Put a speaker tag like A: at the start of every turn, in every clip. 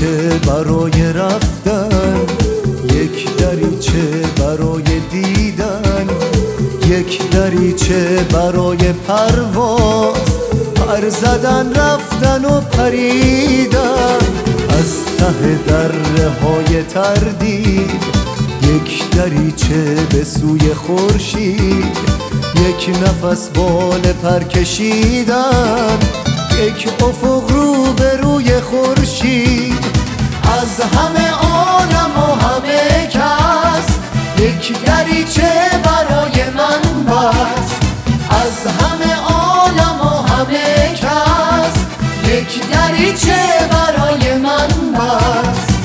A: دریچه برای رفتن، یک دریچه برای دیدن، یک دریچه برای پرواز، پر زدن رفتن و پریدن از ته دره های تردید. یک دریچه به سوی خورشید، یک نفس بال پر کشیدن، یک افق رو به روی خورشید. از همه عالم و همه کس یک دریچه برای من بست. از همه عالم و همه کس یک دریچه برای من بست.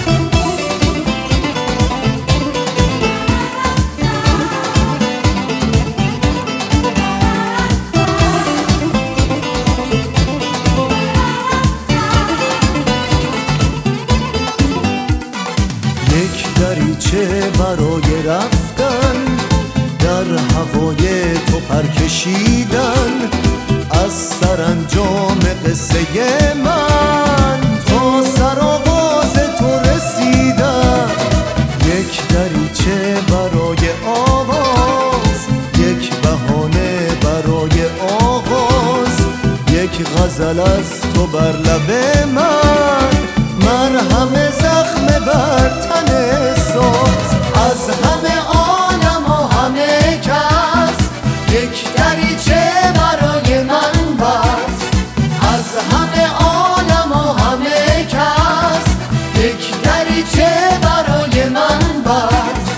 A: یک دریچه برای رفتن، در هوای تو پر کشیدن، از سرانجام قصه من تا سرآغاز تو رسیدن. یک دریچه برای آواز، یک بهانه برای آغاز، یک غزل از تو بر لب من، مرهم زخم بر تن ساز. از همه عالم و همه کس یک دریچه برای من بست. از همه عالم و همه کس یک دریچه برای من بست.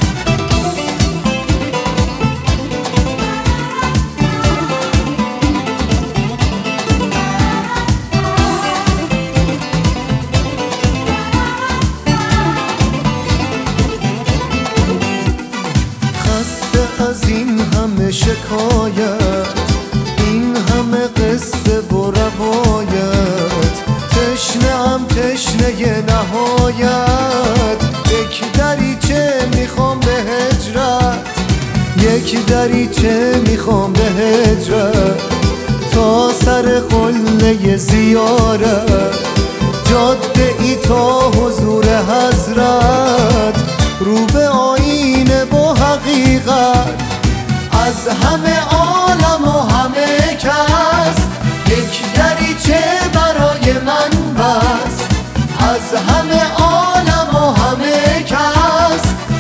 A: از این همه شکایت، این همه قصه و روایت، تشنه‌ام تشنه نهایت. یک دریچه میخوام به هجرت، یک دریچه میخوام به هجرت، تا سر قله زیارت، جاده ای تا حضور حضرت، رو به آینه و حقیقت. از همه عالم و همه کس یک دریچه برای من بست. از همه عالم و همه کس